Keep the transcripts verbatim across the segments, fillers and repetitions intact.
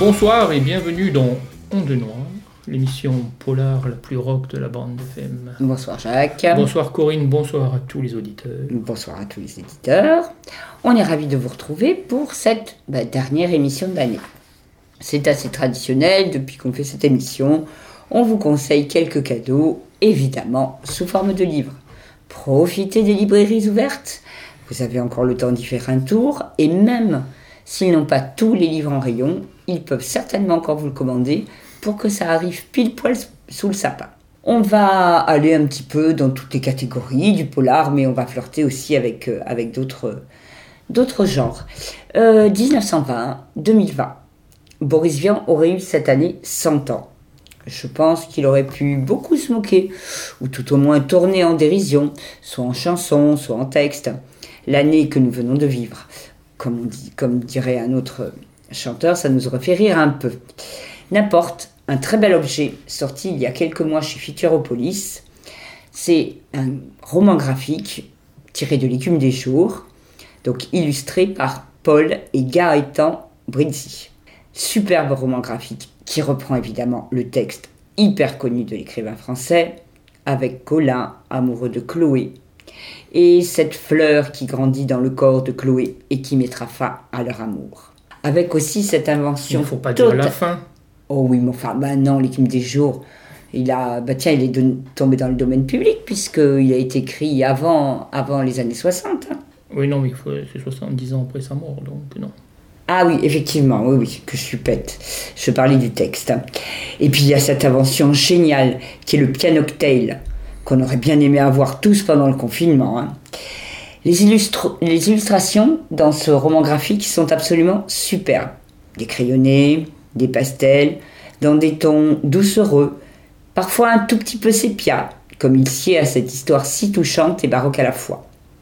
Bonsoir et bienvenue dans Onde Noire, l'émission polar la plus rock de la bande F M. Bonsoir Jacques. Bonsoir Corinne, bonsoir à tous les auditeurs. Bonsoir à tous les éditeurs. On est ravis de vous retrouver pour cette bah, dernière émission de l'année. C'est assez traditionnel, depuis qu'on fait cette émission, on vous conseille quelques cadeaux, évidemment sous forme de livres. Profitez des librairies ouvertes, vous avez encore le temps d'y faire un tour, et même s'ils n'ont pas tous les livres en rayon, ils peuvent certainement encore vous le commander pour que ça arrive pile poil sous le sapin. On va aller un petit peu dans toutes les catégories du polar, mais on va flirter aussi avec, euh, avec d'autres, d'autres genres. Euh, dix-neuf cent vingt à deux mille vingt, Boris Vian aurait eu cette année cent ans. Je pense qu'il aurait pu beaucoup se moquer, ou tout au moins tourner en dérision, soit en chanson, soit en texte, l'année que nous venons de vivre. Comme, on dit, comme dirait un autre chanteur, ça nous aurait fait rire un peu. N'importe, un très bel objet sorti il y a quelques mois chez Futuropolis. C'est un roman graphique tiré de L'écume des jours, donc illustré par Paul et Gaëtan Brizzi. Superbe roman graphique qui reprend évidemment le texte hyper connu de l'écrivain français, avec Colin, amoureux de Chloé, et cette fleur qui grandit dans le corps de Chloé et qui mettra fin à leur amour. Avec aussi cette invention... Il ne faut pas tota- dire la fin. Oh oui, mais enfin, bah non, L'écume des jours, il a, bah tiens, il est don- tombé dans le domaine public, puisqu'il a été écrit avant, avant les années soixante. Hein. Oui, non, mais il faut, c'est soixante-dix ans après sa mort, donc non. Ah oui, effectivement, oui, oui, que je suis bête. Je parlais du texte. Et puis il y a cette invention géniale qui est le pianococktail, qu'on aurait bien aimé avoir tous pendant le confinement. Hein. Les, illustre- les illustrations dans ce roman graphique sont absolument superbes. Des crayonnés, des pastels, dans des tons doucereux, parfois un tout petit peu sépia, comme il sied à cette histoire si touchante et baroque à la fois.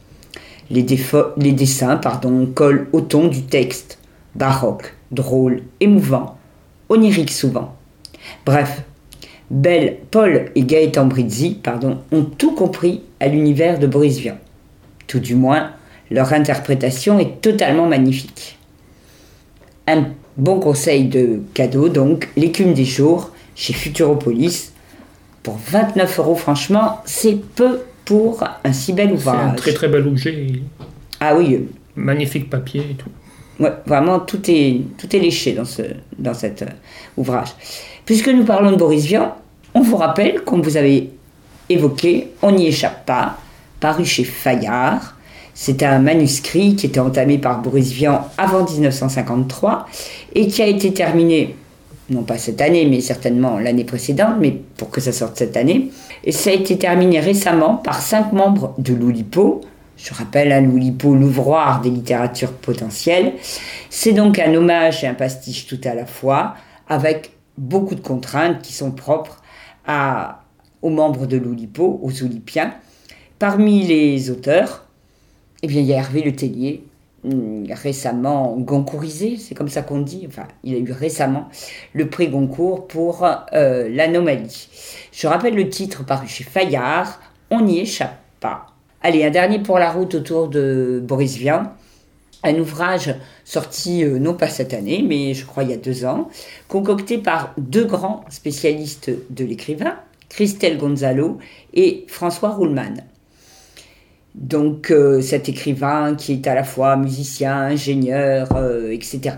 Les, défo- les dessins pardon, collent au ton du texte, baroque, drôle, émouvant, onirique souvent. Bref, Belle, Paul et Gaëtan Brizzi pardon, ont tout compris à l'univers de Boris Vian. Tout du moins, leur interprétation est totalement magnifique. Un bon conseil de cadeau, donc, L'écume des jours, chez Futuropolis. Pour vingt-neuf euros, franchement, c'est peu pour un si bel ouvrage. C'est un très très bel objet. Ah oui. Magnifique papier et tout. Ouais, vraiment, tout est, tout est léché dans, ce, dans cet euh, ouvrage. Puisque nous parlons de Boris Vian, on vous rappelle, comme vous avez évoqué, On n'y échappe pas, paru chez Fayard. C'est un manuscrit qui était entamé par Boris Vian avant dix-neuf cent cinquante-trois et qui a été terminé, non pas cette année, mais certainement l'année précédente, mais pour que ça sorte cette année. Et ça a été terminé récemment par cinq membres de l'Oulipo. Je rappelle, à l'Oulipo, l'ouvroir des littératures potentielles. C'est donc un hommage et un pastiche tout à la fois, avec beaucoup de contraintes qui sont propres à, aux membres de l'Oulipo, aux Oulipiens. Parmi les auteurs, eh bien, il y a Hervé Le Tellier, récemment Goncourisé, c'est comme ça qu'on dit, enfin, il a eu récemment le prix Goncourt pour euh, l'Anomalie. Je rappelle le titre paru chez Fayard, On n'y échappe pas. Allez, un dernier pour la route autour de Boris Vian, un ouvrage sorti euh, non pas cette année, mais je crois il y a deux ans, concocté par deux grands spécialistes de l'écrivain, Christelle Gonzalo et François Ruhlmann. Donc euh, cet écrivain qui est à la fois musicien, ingénieur, euh, et cetera.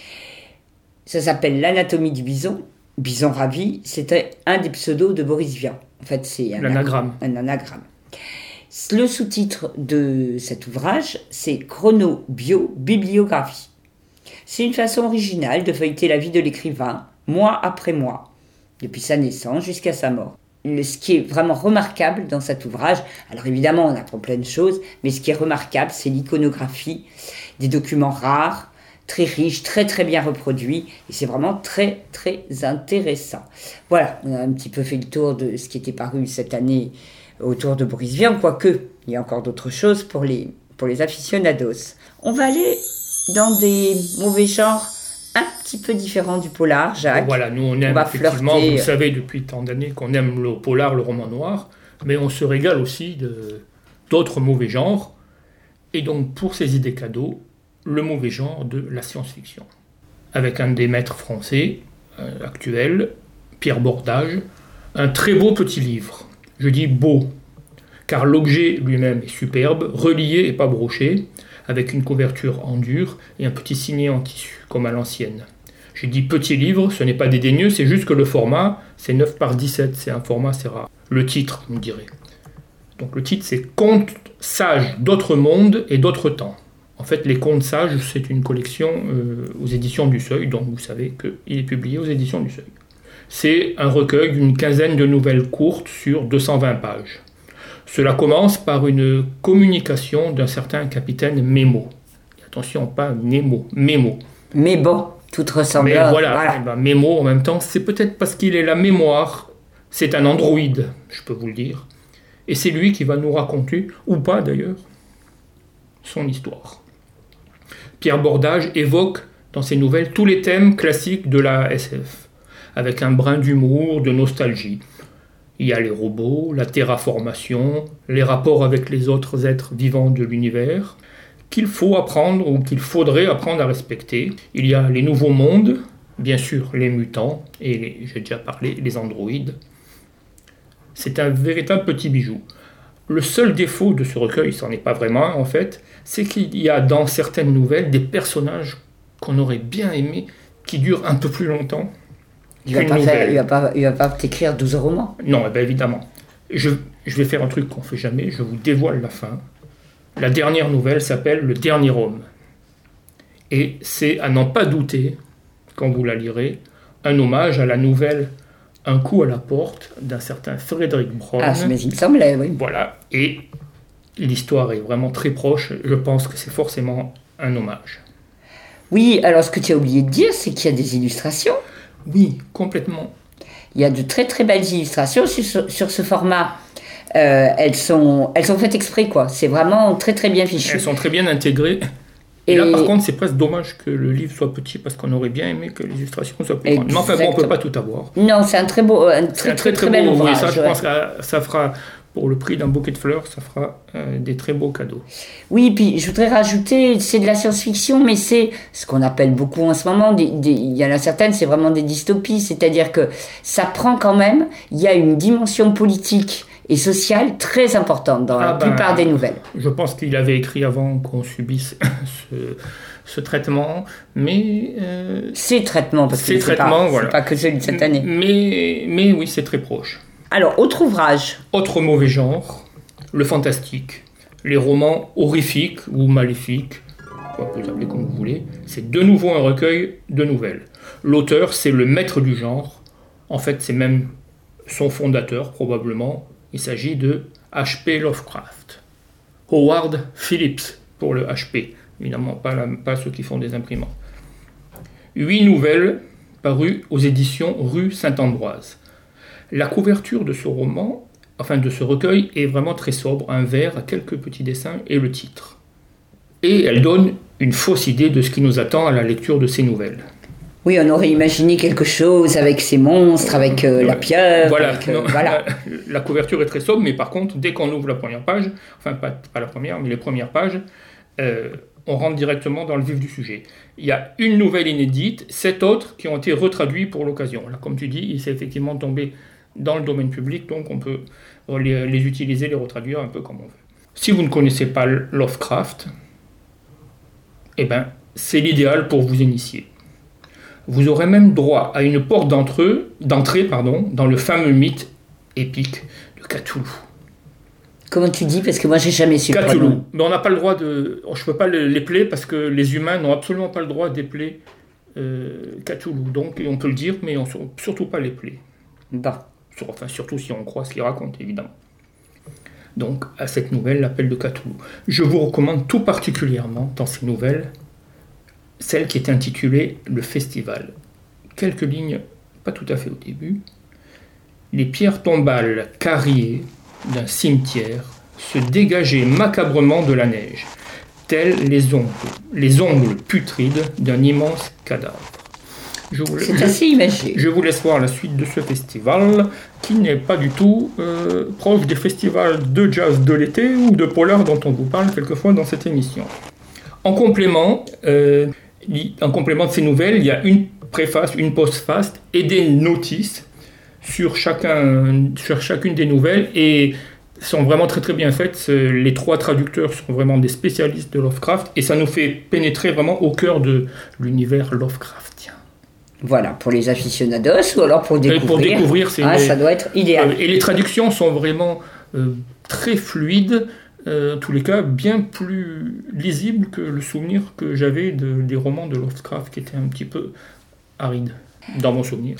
Ça s'appelle L'anatomie du bison, bison ravi, c'était un des pseudos de Boris Vian. En fait, c'est un L'anagramme. Un anagramme. Le sous-titre de cet ouvrage, c'est Chrono-bio-bibliographie. C'est une façon originale de feuilleter la vie de l'écrivain, mois après mois, depuis sa naissance jusqu'à sa mort. Ce qui est vraiment remarquable dans cet ouvrage, alors évidemment on apprend plein de choses, mais ce qui est remarquable, c'est l'iconographie, des documents rares, très riches, très très bien reproduits, et c'est vraiment très très intéressant. Voilà, on a un petit peu fait le tour de ce qui était paru cette année autour de Boris Vian, quoique il y a encore d'autres choses pour les, pour les aficionados. On va aller dans des mauvais genres un petit peu différents du polar, Jacques. Voilà, nous on aime on effectivement, flirter. Vous le savez depuis tant d'années qu'on aime le polar, le roman noir, mais on se régale aussi de, d'autres mauvais genres. Et donc pour ces idées cadeaux, le mauvais genre de la science-fiction. avec un des maîtres français euh, actuels, Pierre Bordage, un très beau petit livre. Je dis beau, car l'objet lui-même est superbe, relié et pas broché, avec une couverture en dur et un petit signet en tissu, comme à l'ancienne. J'ai dit petit livre, ce n'est pas dédaigneux, c'est juste que le format, c'est neuf par dix-sept, c'est un format assez rare. Le titre, vous me direz. Donc le titre, c'est Contes sages d'autres mondes et d'autres temps. En fait, les Contes sages, c'est une collection euh, aux éditions du Seuil, donc vous savez qu'il est publié aux éditions du Seuil. C'est un recueil d'une quinzaine de nouvelles courtes sur deux cent vingt pages. Cela commence par une communication d'un certain capitaine Mémo. Attention, pas Nemo, Mémo. Mais bon, toute ressemblance. Mais voilà, voilà. Eh ben, Mémo en même temps, c'est peut-être parce qu'il est la mémoire. C'est un androïde, je peux vous le dire. Et c'est lui qui va nous raconter, ou pas d'ailleurs, son histoire. Pierre Bordage évoque dans ses nouvelles tous les thèmes classiques de la S F, avec un brin d'humour, de nostalgie. Il y a les robots, la terraformation, les rapports avec les autres êtres vivants de l'univers, qu'il faut apprendre ou qu'il faudrait apprendre à respecter. Il y a les nouveaux mondes, bien sûr les mutants, et les, j'ai déjà parlé, les androïdes. C'est un véritable petit bijou. Le seul défaut de ce recueil, ce n'en est pas vraiment en fait, c'est qu'il y a dans certaines nouvelles des personnages qu'on aurait bien aimés, qui durent un peu plus longtemps. Il ne va, va, va pas t'écrire douze romans. Non, eh bien évidemment. Je, je vais faire un truc qu'on ne fait jamais, je vous dévoile la fin. La dernière nouvelle s'appelle Le Dernier Homme. Et c'est, à n'en pas douter, quand vous la lirez, un hommage à la nouvelle Un coup à la porte d'un certain Frédéric Brown. Ah, mais il me semblait, oui. Voilà, et l'histoire est vraiment très proche. Je pense que c'est forcément un hommage. Oui, alors ce que tu as oublié de dire, c'est qu'il y a des illustrations. Oui, complètement. Il y a de très très belles illustrations sur, sur ce format. Euh, elles, sont, elles sont faites exprès, quoi. C'est vraiment très très bien fichu. Elles sont très bien intégrées. Et, et là, par contre, c'est presque dommage que le livre soit petit, parce qu'on aurait bien aimé que les illustrations soient plus grandes. Mais enfin bon, on ne peut pas tout avoir. Non, c'est un très beau, un très, c'est un très, très, très, très beau ouvrage. Oui, ça, je pense que ça fera, pour le prix d'un bouquet de fleurs, ça fera euh, des très beaux cadeaux. Oui, puis je voudrais rajouter, c'est de la science-fiction, mais c'est ce qu'on appelle beaucoup en ce moment, des, des, il y en a certaines, c'est vraiment des dystopies, c'est-à-dire que ça prend quand même, il y a une dimension politique et sociale très importante dans ah la ben, plupart des nouvelles. Je pense qu'il avait écrit avant qu'on subisse ce, ce traitement, mais... Euh, ces traitements, parce que ces c'est pas, voilà. pas que celui de cette année. Mais, mais oui, c'est très proche. Alors, autre ouvrage. Autre mauvais genre, le fantastique. Les romans horrifiques ou maléfiques, quoi que vous appelez comme vous voulez. C'est de nouveau un recueil de nouvelles. L'auteur, c'est le maître du genre. En fait, c'est même son fondateur, probablement. Il s'agit de H P Lovecraft. Howard Phillips, pour le H P. Évidemment, pas, la, pas ceux qui font des imprimantes. Huit nouvelles parues aux éditions Rue Saint-Ambroise. La couverture de ce roman, enfin de ce recueil, est vraiment très sobre, un vert à quelques petits dessins et le titre. Et elle donne une fausse idée de ce qui nous attend à la lecture de ces nouvelles. Oui, on aurait imaginé quelque chose avec ces monstres, avec euh, la pieuvre. Voilà, avec, euh, non, voilà. La, la couverture est très sobre, mais par contre, dès qu'on ouvre la première page, enfin pas, pas la première, mais les premières pages, euh, on rentre directement dans le vif du sujet. Il y a une nouvelle inédite, sept autres qui ont été retraduits pour l'occasion. Là, comme tu dis, il s'est effectivement tombé dans le domaine public, donc on peut les, les utiliser, les retraduire un peu comme on veut. Si vous ne connaissez pas Lovecraft, eh ben, c'est l'idéal pour vous initier. Vous aurez même droit à une porte d'entrée pardon, dans le fameux mythe épique de Cthulhu. Comment tu dis? Parce que moi, j'ai jamais su. Cthulhu. Mais on n'a pas le droit de... Je ne peux pas l'épeler parce que les humains n'ont absolument pas le droit d'épeler euh, Cthulhu. Donc, on peut le dire, mais on ne surtout pas l'épeler. Bah. Enfin, surtout si on croit ce qu'il raconte, évidemment. Donc, à cette nouvelle, l'appel de Cthulhu. Je vous recommande tout particulièrement, dans ces nouvelles, celle qui est intitulée « Le Festival ». Quelques lignes, pas tout à fait au début. Les pierres tombales carriées d'un cimetière se dégageaient macabrement de la neige, tels les ongles, les ongles putrides d'un immense cadavre. Je vous, C'est assez imagé. Je vous laisse voir la suite de ce festival, qui n'est pas du tout euh, proche des festivals de jazz de l'été ou de polar dont on vous parle quelquefois dans cette émission. En complément, euh, en complément de ces nouvelles, il y a une préface, une postface et des notices sur, chacun, sur chacune des nouvelles, et sont vraiment très très bien faites. Les trois traducteurs sont vraiment des spécialistes de Lovecraft, et ça nous fait pénétrer vraiment au cœur de l'univers Lovecraftien. Voilà, pour les aficionados, ou alors pour découvrir. Et pour découvrir, c'est ah, les, ça doit être idéal. Et les traductions sont vraiment euh, très fluides, euh, en tous les cas bien plus lisibles que le souvenir que j'avais de, des romans de Lovecraft, qui étaient un petit peu arides, dans mon souvenir.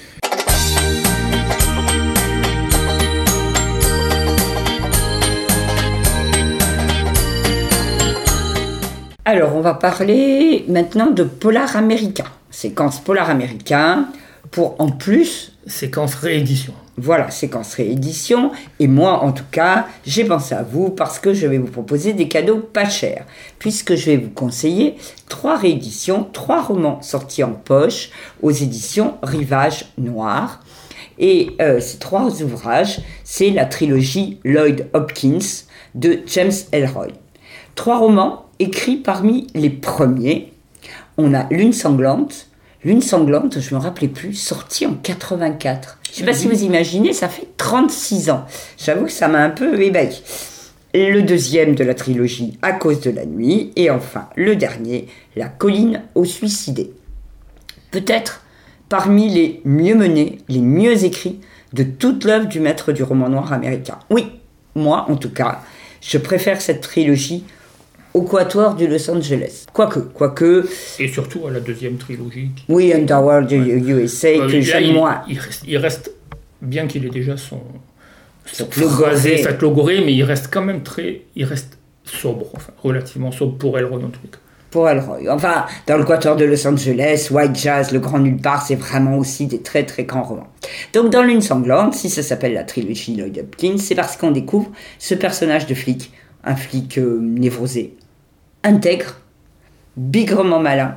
Alors, on va parler maintenant de polar américain. Séquence polar américain pour, en plus... Séquence réédition. Voilà, séquence réédition. Et moi, en tout cas, j'ai pensé à vous parce que je vais vous proposer des cadeaux pas chers. Puisque je vais vous conseiller trois rééditions, trois romans sortis en poche aux éditions Rivage Noir. Et euh, ces trois ouvrages, c'est la trilogie Lloyd Hopkins de James Ellroy. Trois romans écrits parmi les premiers. On a Lune sanglante. Lune sanglante, je ne me rappelais plus, sorti en quatre-vingt-quatre. Je ne sais pas si vous imaginez, ça fait trente-six ans. J'avoue que ça m'a un peu ébahi. Le deuxième de la trilogie, À cause de la nuit. Et enfin, le dernier, La colline aux suicidés. Peut-être parmi les mieux menés, les mieux écrits de toute l'œuvre du maître du roman noir américain. Oui, moi en tout cas, je préfère cette trilogie au Quatuor du Los Angeles. Quoique, quoique... Et surtout à la deuxième trilogie. Qui... Oui, Underworld ouais. U S A, euh, que j'aime moins. Il reste, il reste, bien qu'il ait déjà son... son phrasé, sa logorée, mais il reste quand même très... Il reste sobre, enfin, relativement sobre pour Ellroy en tout cas. Pour Ellroy. Enfin, dans le Quatuor de Los Angeles, White Jazz, Le Grand Nulle Part, c'est vraiment aussi des très très grands romans. Donc dans Lune sanglante, si ça s'appelle la trilogie Lloyd Hopkins, c'est parce qu'on découvre ce personnage de flic, un flic euh, névrosé, intègre, bigrement malin,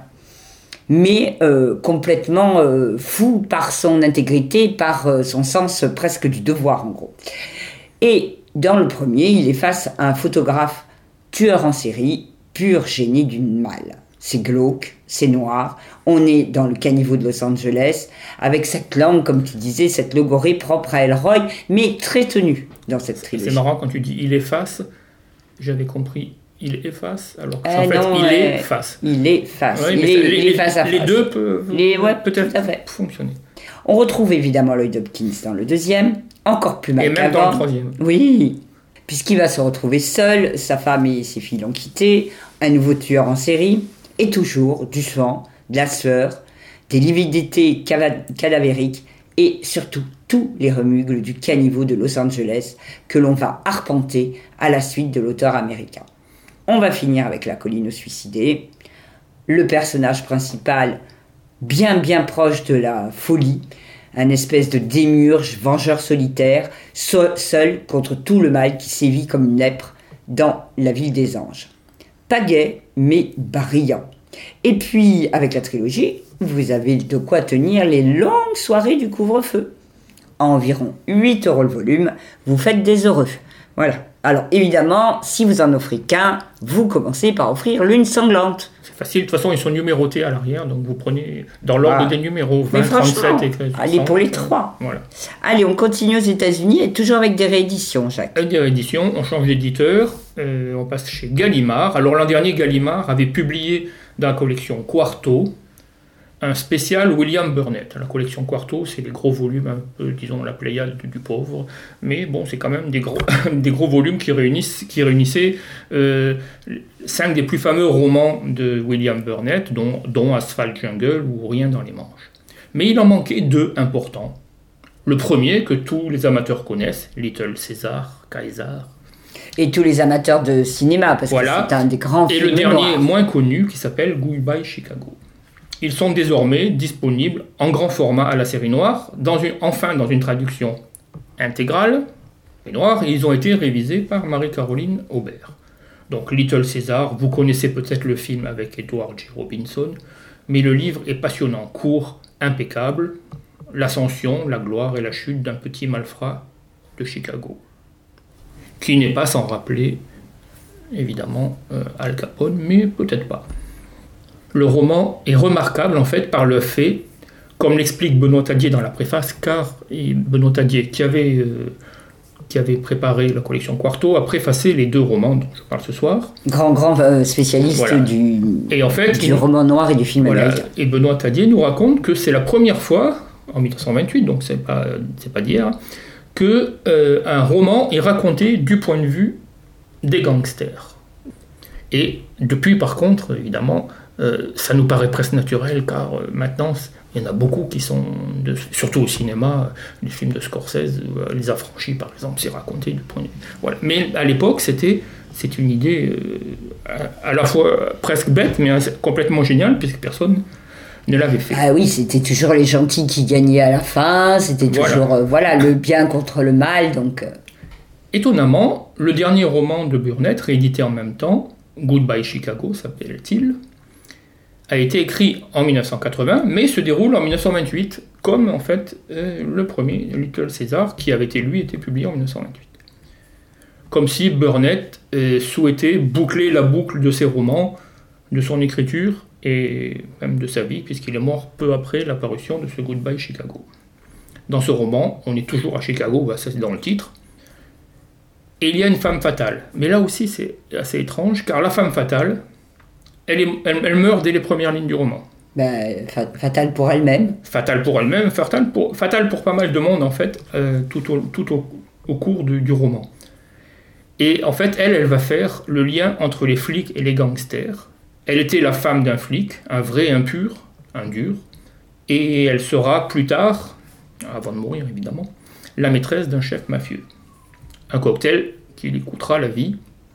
mais euh, complètement euh, fou par son intégrité, par euh, son sens presque du devoir en gros. Et dans le premier, il est face à un photographe tueur en série, pur génie du mal. C'est glauque, c'est noir, on est dans le caniveau de Los Angeles, avec cette langue, comme tu disais, cette logorée propre à Ellroy, mais très tenue dans cette trilogie. C'est marrant quand tu dis « il efface », j'avais compris « il efface », alors qu'en euh, fait non, il euh, est face. Il est face, ouais, il, est, est, les, il est face à face. Les deux peuvent les, ouais, peut-être fait. fonctionner. On retrouve évidemment Lloyd Hopkins dans le deuxième, encore plus mal Et même dans le troisième. Oui, puisqu'il va se retrouver seul, sa femme et ses filles l'ont quitté, un nouveau tueur en série, et toujours du sang, de la sueur, des lividités cadavériques, et surtout tous les remugles du caniveau de Los Angeles que l'on va arpenter à la suite de l'auteur américain. On va finir avec La colline aux suicidés, le personnage principal bien bien proche de la folie, un espèce de démiurge, vengeur solitaire, seul contre tout le mal qui sévit comme une lèpre dans la ville des anges. Pas gai, mais brillant. Et puis, avec la trilogie, vous avez de quoi tenir les longues soirées du couvre-feu. À environ huit euros le volume, vous faites des heureux. Voilà. Alors, évidemment, si vous en offrez qu'un, vous commencez par offrir Lune sanglante. C'est facile, de toute façon, ils sont numérotés à l'arrière, donc vous prenez dans l'ordre ah. des numéros vingt, trente-sept et treize. Allez, pour les trois. Voilà. Allez, on continue aux États-Unis et toujours avec des rééditions, Jacques. Avec des rééditions, on change d'éditeur, euh, on passe chez Gallimard. Alors, l'an dernier, Gallimard avait publié dans la collection Quarto un spécial William Burnett. La collection Quarto, c'est des gros volumes, un peu, disons, la Pléiade du pauvre, mais bon, c'est quand même des gros, des gros volumes qui, réunissent, qui réunissaient euh, cinq des plus fameux romans de William Burnett, dont, dont Asphalt Jungle ou Rien dans les manches. Mais il en manquait deux importants. Le premier, que tous les amateurs connaissent, Little Caesar, Caesar. Et tous les amateurs de cinéma, parce voilà. que c'est un des grands Et films. Et le dernier, noirs. moins connu, qui s'appelle Goodbye Chicago. Ils sont désormais disponibles en grand format à la série noire, dans une, enfin dans une traduction intégrale et noire, et ils ont été révisés par Marie-Caroline Aubert. Donc Little Caesar, vous connaissez peut-être le film avec Edward G. Robinson, mais le livre est passionnant, court, impeccable, l'ascension, la gloire et la chute d'un petit malfrat de Chicago, qui n'est pas sans rappeler, évidemment, euh, Al Capone, mais peut-être pas. Le roman est remarquable en fait par le fait, comme l'explique Benoît Tadier dans la préface, car Benoît Tadier, qui avait, euh, qui avait préparé la collection Quarto, a préfacé les deux romans dont je parle ce soir. Grand, grand euh, spécialiste voilà. du, et en fait, du roman noir et du film voilà, américain. Et Benoît Tadier nous raconte que c'est la première fois, en dix-neuf cent vingt-huit, donc c'est pas, c'est pas d'hier, que euh, un roman est raconté du point de vue des gangsters. Et depuis, par contre, évidemment, euh, ça nous paraît presque naturel, car euh, maintenant, il y en a beaucoup qui sont, de, surtout au cinéma, les films de Scorsese, euh, Les Affranchis, par exemple, c'est raconté du point de vue... Voilà. Mais à l'époque, c'était, c'est une idée euh, à, à la fois presque bête, mais complètement géniale, puisque personne ne l'avait fait. Ah oui, c'était toujours les gentils qui gagnaient à la fin, c'était toujours voilà, euh, voilà le bien contre le mal, donc... Euh... Étonnamment, le dernier roman de Burnett, réédité en même temps, Goodbye Chicago s'appelle-t-il, a été écrit en dix-neuf cent quatre-vingts, mais se déroule en dix-neuf cent vingt-huit, comme en fait euh, le premier, Little Caesar, qui avait été, lui, été publié en dix-neuf cent vingt-huit. Comme si Burnett euh, souhaitait boucler la boucle de ses romans, de son écriture, et même de sa vie, puisqu'il est mort peu après la parution de ce Goodbye Chicago. Dans ce roman, on est toujours à Chicago, bah ça c'est dans le titre, et il y a une femme fatale. Mais là aussi c'est assez étrange, car la femme fatale, elle, est, elle, elle meurt dès les premières lignes du roman. Ben, fatale pour elle-même. Fatale pour elle-même, fatale pour, fatale pour pas mal de monde en fait, euh, tout, au, tout au, au cours du, du roman. Et en fait, elle, elle va faire le lien entre les flics et les gangsters. Elle était la femme d'un flic, un vrai impur, un dur, et elle sera plus tard, avant de mourir évidemment, la maîtresse d'un chef mafieux. Un cocktail qui lui coûtera la vie.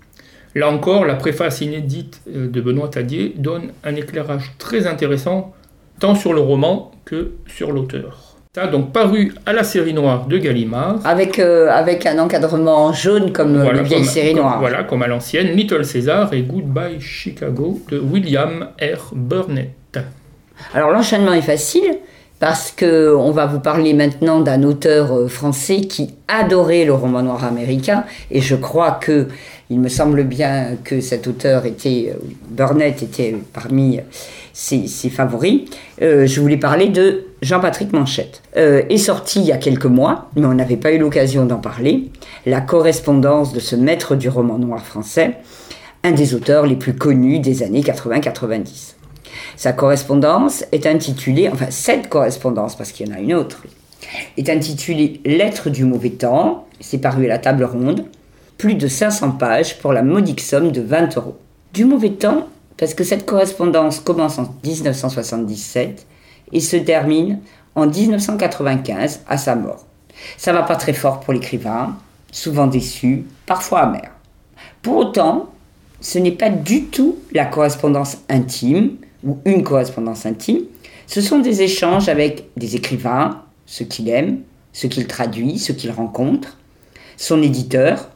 Là encore, la préface inédite de Benoît Tadier donne un éclairage très intéressant, tant sur le roman que sur l'auteur. Ça a donc paru à la série noire de Gallimard. Avec, euh, avec un encadrement jaune comme voilà, les vieilles comme, séries comme, noires. Voilà, comme à l'ancienne, Little Caesar et Goodbye Chicago de William R. Burnett. Alors l'enchaînement est facile, parce qu'on va vous parler maintenant d'un auteur français qui adorait le roman noir américain, et je crois que, il me semble bien que cet auteur était, Burnett était parmi ses, ses favoris. Euh, je voulais parler de Jean-Patrick Manchette. Euh, est sorti il y a quelques mois, mais on n'avait pas eu l'occasion d'en parler, La correspondance de ce maître du roman noir français, un des auteurs les plus connus des années quatre-vingts quatre-vingt-dix. Sa correspondance est intitulée, enfin cette correspondance, parce qu'il y en a une autre, est intitulée « Lettres du mauvais temps », c'est paru à la table ronde, plus de cinq cents pages pour la modique somme de vingt euros. Du mauvais temps, parce que cette correspondance commence en dix-neuf cent soixante-dix-sept et se termine en dix-neuf cent quatre-vingt-quinze à sa mort. Ça va pas très fort pour l'écrivain, souvent déçu, parfois amer. Pour autant, ce n'est pas du tout la correspondance intime, ou une correspondance intime, ce sont des échanges avec des écrivains, ceux qu'il aime, ceux qu'il traduit, ceux qu'il rencontre, son éditeur,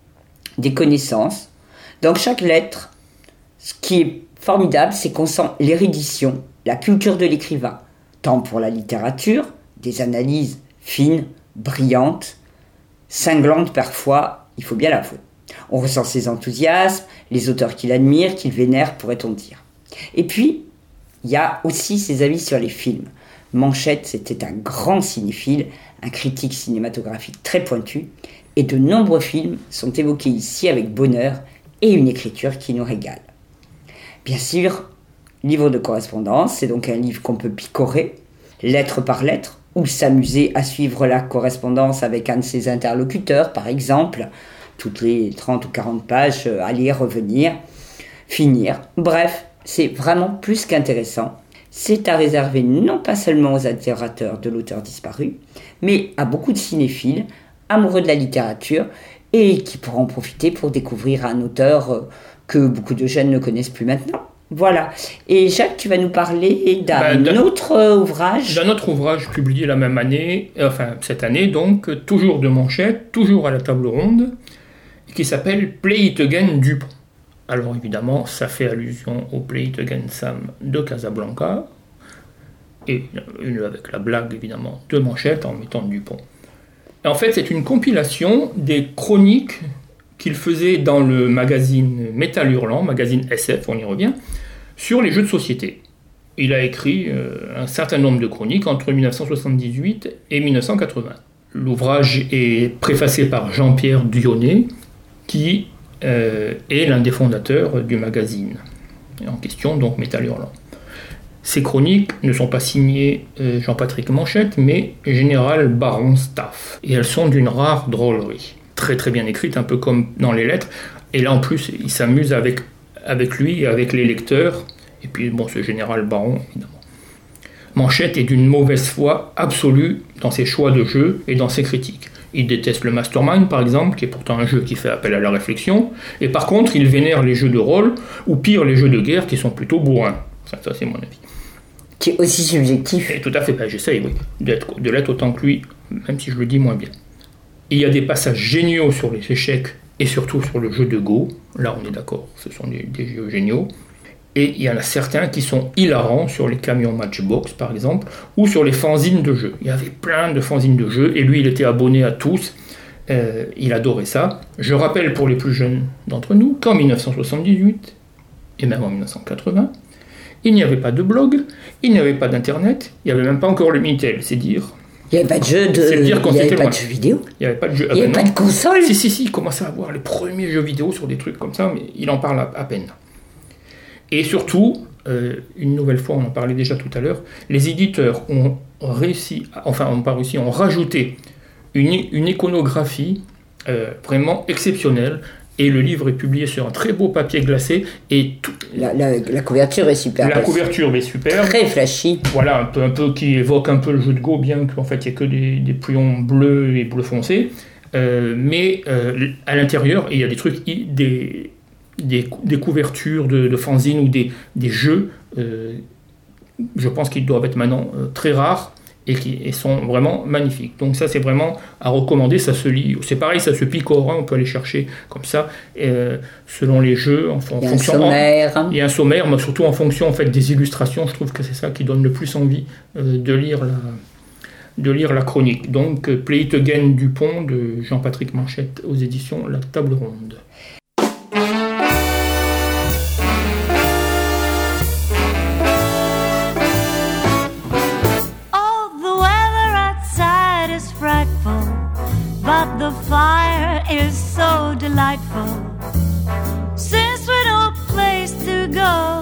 des connaissances. Dans chaque lettre, ce qui est formidable, c'est qu'on sent l'érudition, la culture de l'écrivain, tant pour la littérature, des analyses fines, brillantes, cinglantes parfois, il faut bien l'avouer. On ressent ses enthousiasmes, les auteurs qu'il admire, qu'il vénère, pourrait-on dire. Et puis, il y a aussi ses avis sur les films. Manchette, c'était un grand cinéphile, un critique cinématographique très pointu, et de nombreux films sont évoqués ici avec bonheur et une écriture qui nous régale. Bien sûr, livre de correspondance, c'est donc un livre qu'on peut picorer, lettre par lettre, ou s'amuser à suivre la correspondance avec un de ses interlocuteurs, par exemple, toutes les trente ou quarante pages, aller revenir, finir. Bref, c'est vraiment plus qu'intéressant. C'est à réserver non pas seulement aux admirateurs de l'auteur disparu, mais à beaucoup de cinéphiles, amoureux de la littérature, et qui pourront en profiter pour découvrir un auteur que beaucoup de jeunes ne connaissent plus maintenant. Voilà. Et Jacques, tu vas nous parler d'un, ben, d'un autre ouvrage. D'un autre ouvrage publié la même année, enfin cette année donc, toujours de Manchette, toujours à la table ronde, qui s'appelle Play It Again Dupont. Alors évidemment, ça fait allusion au Play It Again Sam de Casablanca, et une avec la blague évidemment de Manchette en mettant Dupont. Et en fait, c'est une compilation des chroniques qu'il faisait dans le magazine Métal Hurlant, magazine S F, on y revient, sur les jeux de société. Il a écrit euh, un certain nombre de chroniques entre dix-neuf cent soixante-dix-huit et dix-neuf cent quatre-vingts. L'ouvrage est préfacé par Jean-Pierre Dionnet, qui euh, est l'un des fondateurs du magazine en question, donc Métal Hurlant. Ces chroniques ne sont pas signées euh, Jean-Patrick Manchette, mais Général Baron Staff. Et elles sont d'une rare drôlerie. Très très bien écrites, un peu comme dans les lettres. Et là en plus, il s'amuse avec, avec lui et avec les lecteurs. Et puis bon, ce Général Baron, évidemment. Manchette est d'une mauvaise foi absolue dans ses choix de jeu et dans ses critiques. Il déteste le Mastermind, par exemple, qui est pourtant un jeu qui fait appel à la réflexion. Et par contre, il vénère les jeux de rôle, ou pire, les jeux de guerre, qui sont plutôt bourrins. Ça, ça c'est mon avis. Qui est aussi subjectif. Et tout à fait, ben, j'essaye, oui, d'être, de l'être autant que lui, même si je le dis moins bien. Il y a des passages géniaux sur les échecs, et surtout sur le jeu de Go. Là, on est d'accord, ce sont des, des jeux géniaux. Et il y en a certains qui sont hilarants sur les camions Matchbox, par exemple, ou sur les fanzines de jeux. Il y avait plein de fanzines de jeux, et lui, il était abonné à tous. Euh, il adorait ça. Je rappelle pour les plus jeunes d'entre nous qu'en dix-neuf cent soixante-dix-huit, et même en dix-neuf cent quatre-vingts, il n'y avait pas de blog, il n'y avait pas d'internet, il n'y avait même pas encore le Minitel, c'est dire. Il n'y avait pas de jeu de, c'est dire il n'y avait pas de jeux vidéo. Il n'y avait pas de jeu. Il n'y avait ah ben pas de console. Si si si, il commençait à avoir les premiers jeux vidéo sur des trucs comme ça, mais il en parle à, à peine. Et surtout, euh, une nouvelle fois, on en parlait déjà tout à l'heure, les éditeurs ont réussi, enfin, ont pas réussi, ont rajouté une, une iconographie euh, vraiment exceptionnelle. Et le livre est publié sur un très beau papier glacé. Et tout... la, la, la couverture est super. La couverture est super. Très flashy. Voilà, un peu, un peu qui évoque un peu le jeu de Go, bien qu'en fait il n'y ait que des, des pliants bleus et bleu foncé. Euh, mais euh, à l'intérieur, il y a des trucs, des, des, des couvertures de, de fanzines ou des, des jeux, euh, je pense qu'ils doivent être maintenant euh, très rares. Et qui et sont vraiment magnifiques. Donc ça, c'est vraiment à recommander, ça se lit. C'est pareil, ça se picore, hein, on peut aller chercher comme ça, euh, selon les jeux. En, en il y a fonction, un sommaire. En, il y a un sommaire, mais surtout en fonction en fait, des illustrations. Je trouve que c'est ça qui donne le plus envie euh, de, lire la, de lire la chronique. Donc, Play It Again Dupont de Jean-Patrick Manchette aux éditions La Table Ronde. But the fire is so delightful. Since we're no place to go,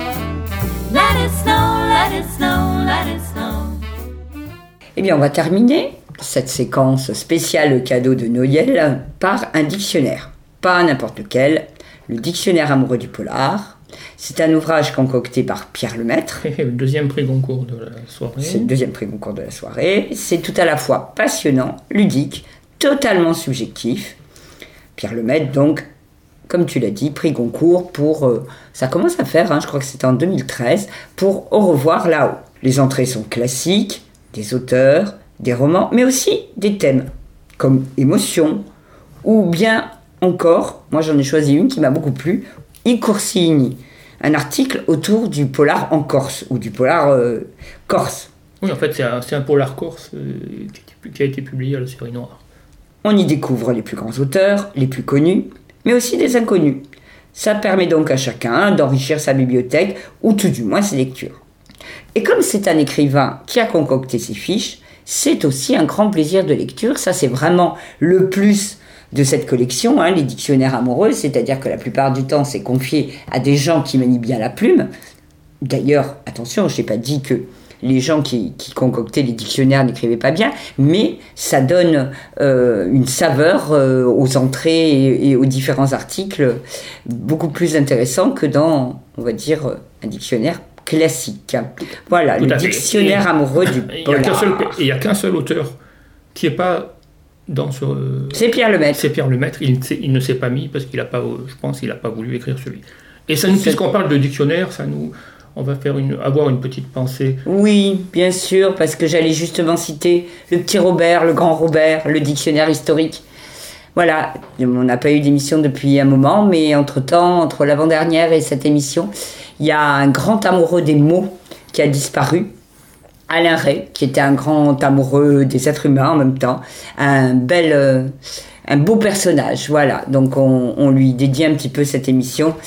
let it snow, let it snow, let it snow. Eh bien, on va terminer cette séquence spéciale cadeau de Noël par un dictionnaire. Pas n'importe lequel, le Dictionnaire amoureux du polar. C'est un ouvrage concocté par Pierre Lemaitre. Le deuxième prix Goncourt de la soirée. C'est le deuxième prix Goncourt de la soirée. C'est tout à la fois passionnant, ludique, totalement subjectif. Pierre Lemaitre, donc, comme tu l'as dit, prix Goncourt pour... Euh, ça commence à faire, hein, je crois que c'était en deux mille treize, pour Au revoir là-haut. Les entrées sont classiques, des auteurs, des romans, mais aussi des thèmes, comme émotion, ou bien encore, moi j'en ai choisi une qui m'a beaucoup plu, I Corsini, un article autour du polar en Corse, ou du polar euh, corse. Oui, en fait, c'est un, c'est un polar corse euh, qui a été publié à la série noire. On y découvre les plus grands auteurs, les plus connus, mais aussi des inconnus. Ça permet donc à chacun d'enrichir sa bibliothèque, ou tout du moins ses lectures. Et comme c'est un écrivain qui a concocté ses fiches, c'est aussi un grand plaisir de lecture. Ça, c'est vraiment le plus de cette collection, hein, les dictionnaires amoureux, c'est-à-dire que la plupart du temps, c'est confié à des gens qui manient bien la plume. D'ailleurs, attention, je n'ai pas dit que les gens qui, qui concoctaient les dictionnaires n'écrivaient pas bien, mais ça donne euh, une saveur euh, aux entrées et, et aux différents articles beaucoup plus intéressant que dans, on va dire, un dictionnaire classique. Voilà, tout le dictionnaire et, amoureux du polar. Il n'y a qu'un seul auteur qui n'est pas dans ce... C'est Pierre Lemaitre. C'est Pierre Lemaitre, il, il ne s'est pas mis parce qu'il n'a pas, je pense qu'il n'a pas voulu écrire celui. Et ça nous, puisqu'on parle de dictionnaire, ça nous... On va faire une, avoir une petite pensée. Oui, bien sûr, parce que j'allais justement citer le petit Robert, le grand Robert, le dictionnaire historique. Voilà, on n'a pas eu d'émission depuis un moment, mais entre-temps, entre l'avant-dernière et cette émission, il y a un grand amoureux des mots qui a disparu. Alain Ray, qui était un grand amoureux des êtres humains en même temps. Un bel... Euh, un beau personnage, voilà. Donc on, on lui dédie un petit peu cette émission.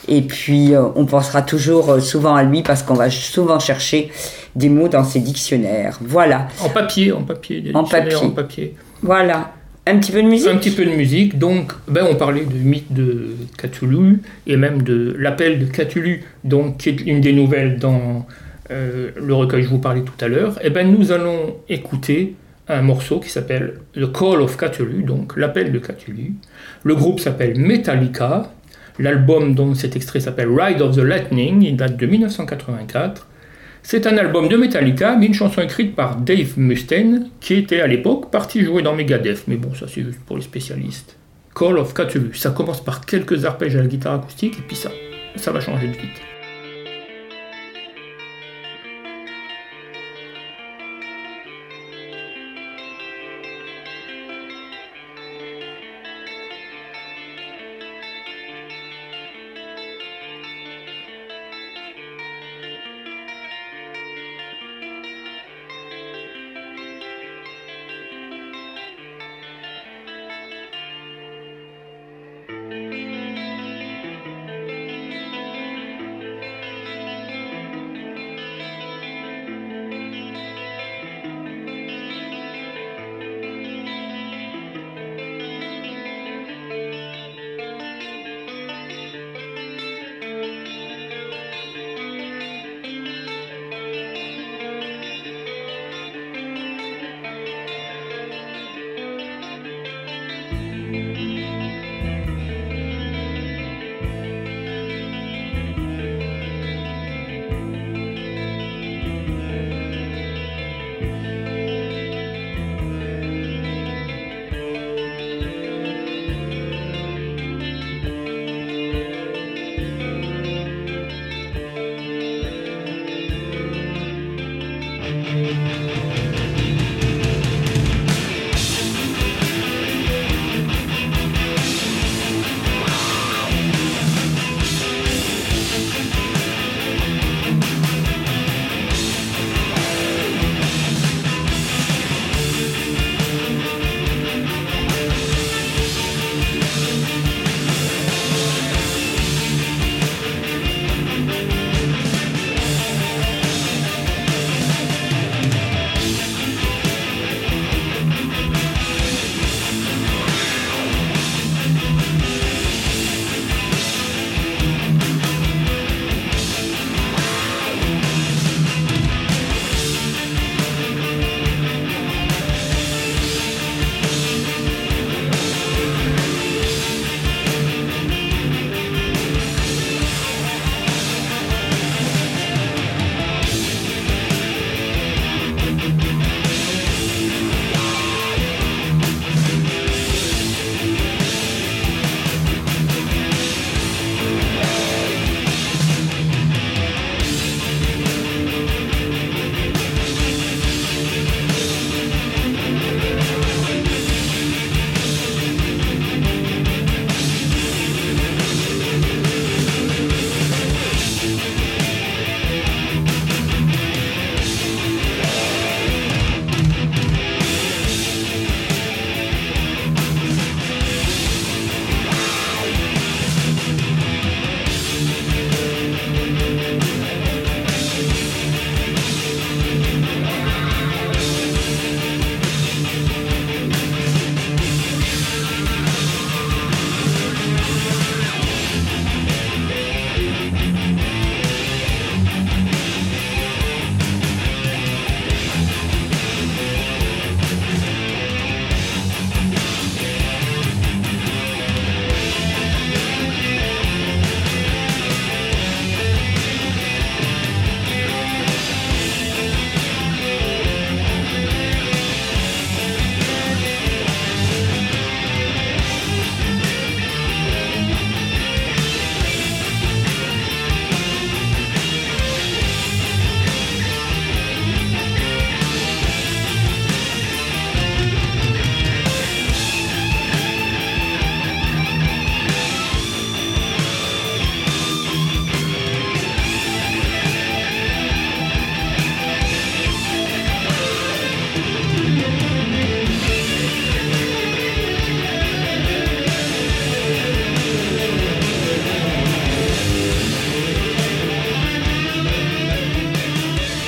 Et puis, euh, on pensera toujours euh, souvent à lui parce qu'on va souvent chercher des mots dans ses dictionnaires. Voilà. En papier, en papier. Des En dictionnaires papier. En papier. Voilà. Un petit peu de musique. Un petit peu de musique. Donc, ben, on parlait du mythe de Cthulhu et même de l'appel de Cthulhu, donc, qui est une des nouvelles dans euh, le recueil que je vous parlais tout à l'heure. Et ben, nous allons écouter un morceau qui s'appelle The Call of Cthulhu, donc l'appel de Cthulhu. Le groupe s'appelle Metallica. L'album dont cet extrait s'appelle Ride of the Lightning, il date de dix-neuf cent quatre-vingt-quatre. C'est un album de Metallica, mais une chanson écrite par Dave Mustaine, qui était à l'époque parti jouer dans Megadeth. Mais bon, ça c'est juste pour les spécialistes. Call of Cthulhu, ça commence par quelques arpèges à la guitare acoustique, et puis ça, ça va changer de vite.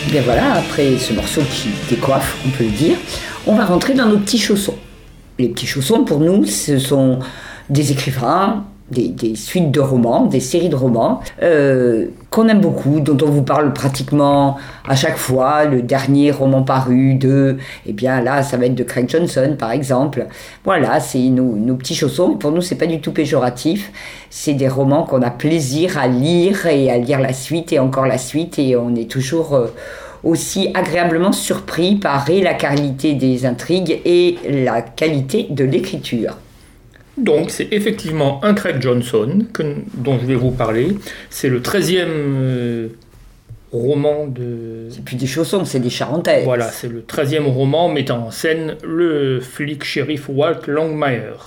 Bien voilà, après ce morceau qui décoiffe, on peut le dire, on va rentrer dans nos petits chaussons. Les petits chaussons, pour nous, ce sont des écrivains, des, des suites de romans, des séries de romans euh, qu'on aime beaucoup, dont on vous parle pratiquement à chaque fois. Le dernier roman paru de, eh bien là, ça va être de Craig Johnson, par exemple. Voilà, c'est nos, nos petits chaussons. Pour nous, c'est pas du tout péjoratif. C'est des romans qu'on a plaisir à lire et à lire la suite et encore la suite, et on est toujours euh, aussi agréablement surpris par et la qualité des intrigues et la qualité de l'écriture. Donc c'est effectivement un Craig Johnson que, dont je vais vous parler. C'est le treizième euh, roman de... C'est plus des chaussons, c'est des charentaises. Voilà, c'est le treizième roman mettant en scène le flic shérif Walt Longmire.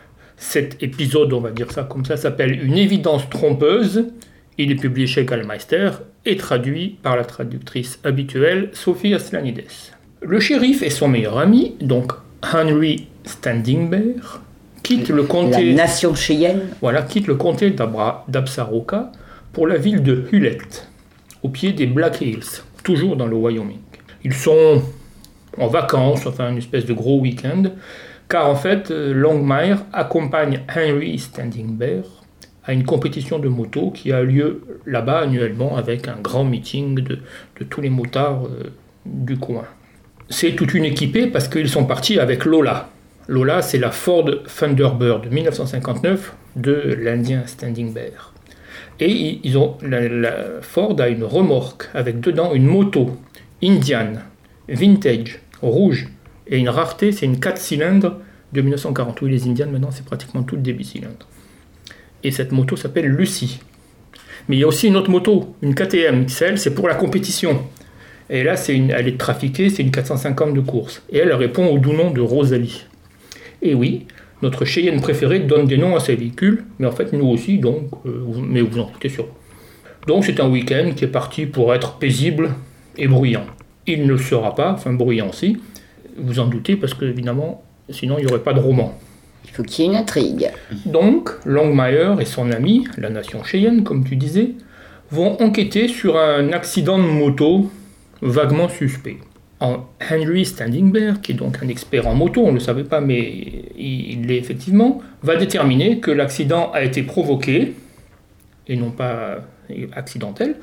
Cet épisode, on va dire ça comme ça, s'appelle Une évidence trompeuse. Il est publié chez Gallmeister et traduit par la traductrice habituelle Sophie Aslanides. Le shérif et son meilleur ami, donc Henry Standing Bear, quitte le comté, la nation Cheyenne. Voilà, quitte le comté d'Abra, d'Absaroka pour la ville de Hulett, au pied des Black Hills, toujours dans le Wyoming. Ils sont en vacances, enfin une espèce de gros week-end, car en fait, Longmire accompagne Henry Standing Bear à une compétition de moto qui a lieu là-bas annuellement avec un grand meeting de, de tous les motards euh, du coin. C'est toute une équipée parce qu'ils sont partis avec Lola. Lola, c'est la Ford Thunderbird dix-neuf cent cinquante-neuf de l'Indien Standing Bear. Et ils ont, la, la Ford a une remorque avec dedans une moto Indian, vintage, rouge, et une rareté, c'est une quatre cylindres de dix-neuf cent quarante. Oui, les Indians, maintenant, c'est pratiquement toutes des bicylindres. Et cette moto s'appelle Lucy. Mais il y a aussi une autre moto, une K T M. Celle, c'est pour la compétition. Et là, c'est une, elle est trafiquée, c'est une quatre cent cinquante de course. Et elle répond au doux nom de Rosalie. Et oui, notre Cheyenne préférée donne des noms à ses véhicules, mais en fait nous aussi, donc, euh, mais vous en doutez sûrement. Donc c'est un week-end qui est parti pour être paisible et bruyant. Il ne le sera pas, enfin bruyant aussi, vous en doutez, parce que évidemment, sinon il n'y aurait pas de roman. Il faut qu'il y ait une intrigue. Donc, Longmire et son ami, la nation Cheyenne, comme tu disais, vont enquêter sur un accident de moto vaguement suspect. Henry Standing Bear, qui est donc un expert en moto, on ne le savait pas, mais il l'est effectivement, va déterminer que l'accident a été provoqué, et non pas accidentel,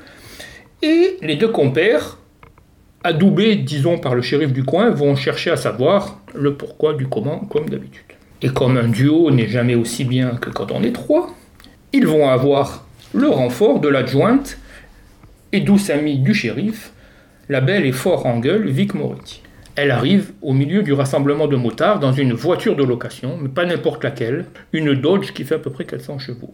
et les deux compères, adoubés, disons, par le shérif du coin, vont chercher à savoir le pourquoi du comment, comme d'habitude. Et comme un duo n'est jamais aussi bien que quand on est trois, ils vont avoir le renfort de l'adjointe et douce amie du shérif, la belle et fort en gueule Vic Moretti. Elle arrive au milieu du rassemblement de motards dans une voiture de location, mais pas n'importe laquelle, une Dodge qui fait à peu près quatre cents chevaux,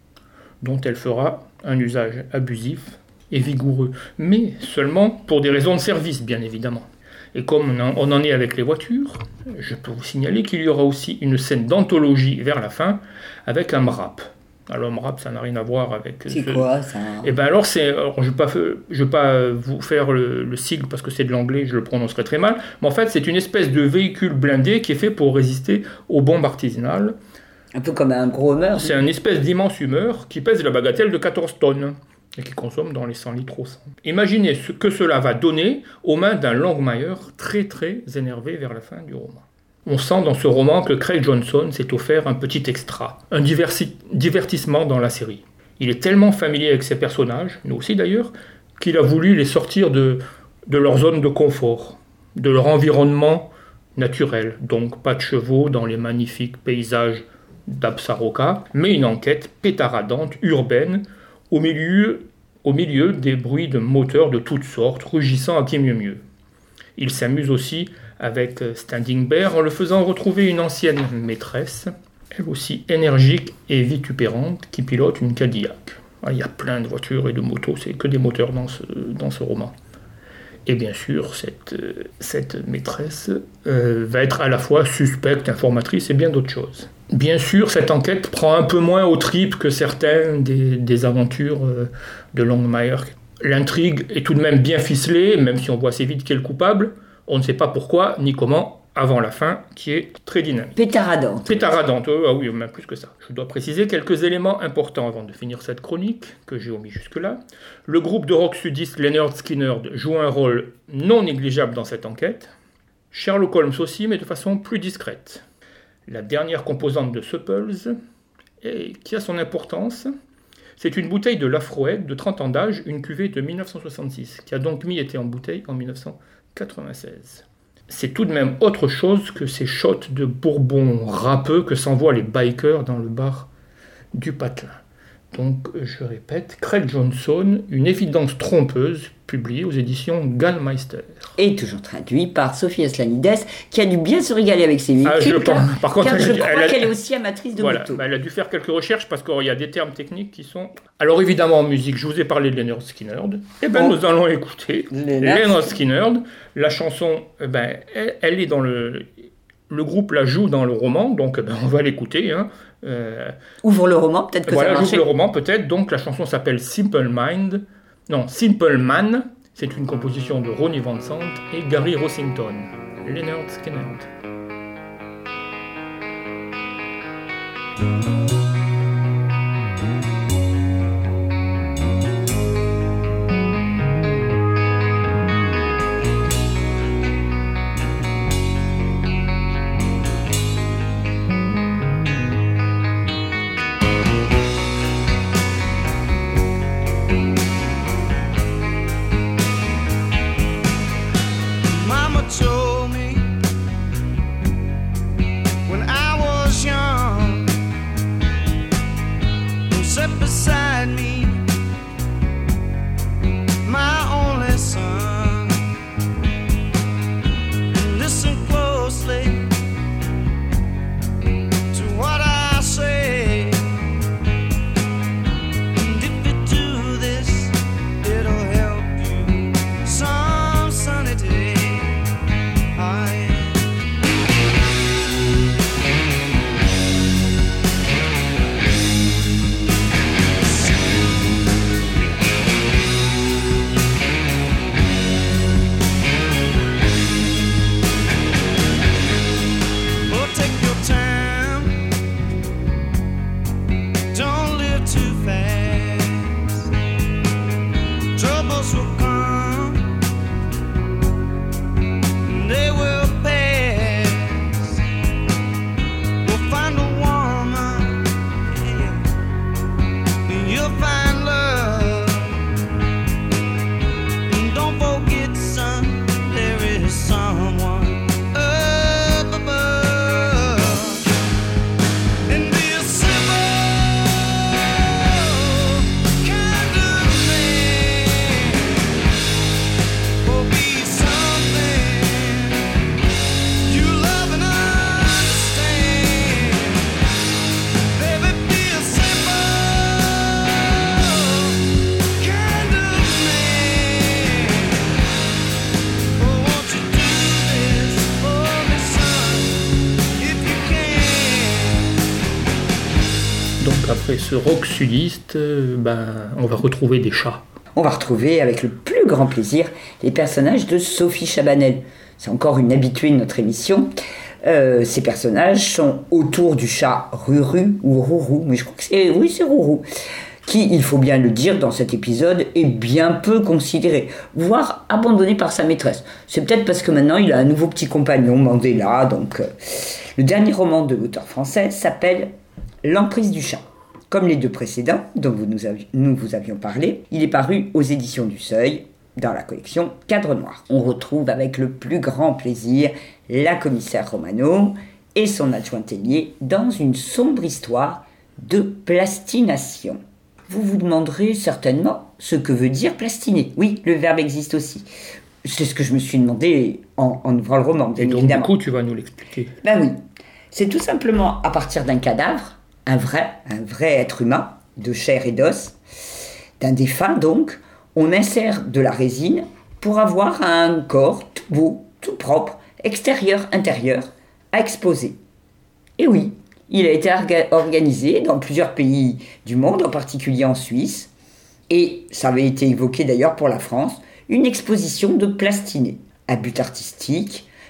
dont elle fera un usage abusif et vigoureux, mais seulement pour des raisons de service, bien évidemment. Et comme on en est avec les voitures, je peux vous signaler qu'il y aura aussi une scène d'anthologie vers la fin avec un mrap. Alors, mrap, ça n'a rien à voir avec... C'est ce... quoi, ça? Eh bien, alors, c'est... alors, je ne vais pas, je vais pas vous faire le, le sigle parce que c'est de l'anglais, je le prononcerai très mal. Mais en fait, c'est une espèce de véhicule blindé qui est fait pour résister aux bombes artisanales. Un peu comme un gros Hummer. C'est une espèce d'immense Hummer qui pèse la bagatelle de quatorze tonnes et qui consomme dans les cent litres au cent. Imaginez ce que cela va donner aux mains d'un Longmire très très énervé vers la fin du roman. On sent dans ce roman que Craig Johnson s'est offert un petit extra, un diversi- divertissement dans la série. Il est tellement familier avec ses personnages, nous aussi d'ailleurs, qu'il a voulu les sortir de, de leur zone de confort, de leur environnement naturel. Donc pas de chevaux dans les magnifiques paysages d'Absaroka, mais une enquête pétaradante, urbaine, au milieu, au milieu des bruits de moteurs de toutes sortes, rugissant à qui mieux mieux. Il s'amuse aussi avec Standing Bear en le faisant retrouver une ancienne maîtresse, elle aussi énergique et vitupérante, qui pilote une Cadillac. Ah, il y a plein de voitures et de motos, c'est que des moteurs dans ce, dans ce roman. Et bien sûr, cette, cette maîtresse euh, va être à la fois suspecte, informatrice et bien d'autres choses. Bien sûr, cette enquête prend un peu moins aux tripes que certaines des, des aventures euh, de Longmire. L'intrigue est tout de même bien ficelée, même si on voit assez vite qui est le coupable. On ne sait pas pourquoi ni comment avant la fin, qui est très dynamique. Pétaradante. Pétaradante, euh, ah oui, même plus que ça. Je dois préciser quelques éléments importants avant de finir cette chronique, que j'ai omis jusque-là. Le groupe de rock sudiste Lynyrd Skynyrd joue un rôle non négligeable dans cette enquête. Sherlock Holmes aussi, mais de façon plus discrète. La dernière composante de Supples, et qui a son importance, c'est une bouteille de Lafroeg de trente ans d'âge, une cuvée de dix-neuf cent soixante-six, qui a donc mis été en bouteille en dix-neuf cent quatre-vingt-seize. C'est tout de même autre chose que ces shots de bourbon râpeux que s'envoient les bikers dans le bar du Patelin. Donc, je répète, Craig Johnson, une évidence trompeuse, publiée aux éditions Gallmeister. Et toujours traduit par Sophie Aslanides, qui a dû bien se régaler avec ses ah, trucs, je pense, par contre, car elle, je elle, crois elle, qu'elle est aussi amatrice de voilà, moto. bah, elle a dû faire quelques recherches, parce qu'il y a des termes techniques qui sont... Alors évidemment, en musique, je vous ai parlé de Lynyrd Skynyrd. Eh bien, oh. nous allons écouter Lynyrd Skynyrd. La chanson, eh ben, elle, elle est dans le... Le groupe la joue dans le roman, donc eh ben, on va l'écouter. Hein. Euh, ouvre le roman, peut-être que voilà, ça marche. Ouvre le roman, peut-être. Donc la chanson s'appelle Simple Mind. Non, Simple Man. C'est une composition de Ronnie Van Sant et Gary Rossington. Lynyrd Skynyrd. Après ce rock sudiste, euh, ben, on va retrouver des chats. On va retrouver avec le plus grand plaisir les personnages de Sophie Chabanel. C'est encore une habituée de notre émission. Euh, ces personnages sont autour du chat Ruru ou Rourou, mais je crois que c'est, oui, c'est Rourou, qui, il faut bien le dire, dans cet épisode, est bien peu considéré, voire abandonné par sa maîtresse. C'est peut-être parce que maintenant il a un nouveau petit compagnon, Mandela. Donc, euh, le dernier roman de l'auteur français s'appelle L'emprise du chat. Comme les deux précédents, dont vous nous, aviez, nous vous avions parlé, il est paru aux éditions du Seuil, dans la collection Cadre Noir. On retrouve avec le plus grand plaisir la commissaire Romano et son adjoint ailier dans une sombre histoire de plastination. Vous vous demanderez certainement ce que veut dire plastiner. Oui, le verbe existe aussi. C'est ce que je me suis demandé en, en ouvrant le roman, bien et donc, évidemment. Du coup, tu vas nous l'expliquer. Ben oui. C'est tout simplement à partir d'un cadavre, un vrai, un vrai être humain, de chair et d'os, d'un défunt donc, on insère de la résine pour avoir un corps tout beau, tout propre, extérieur, intérieur, à exposer. Et oui, il a été orga- organisé dans plusieurs pays du monde, en particulier en Suisse, et ça avait été évoqué d'ailleurs pour la France, une exposition de plastinés, à but artistique,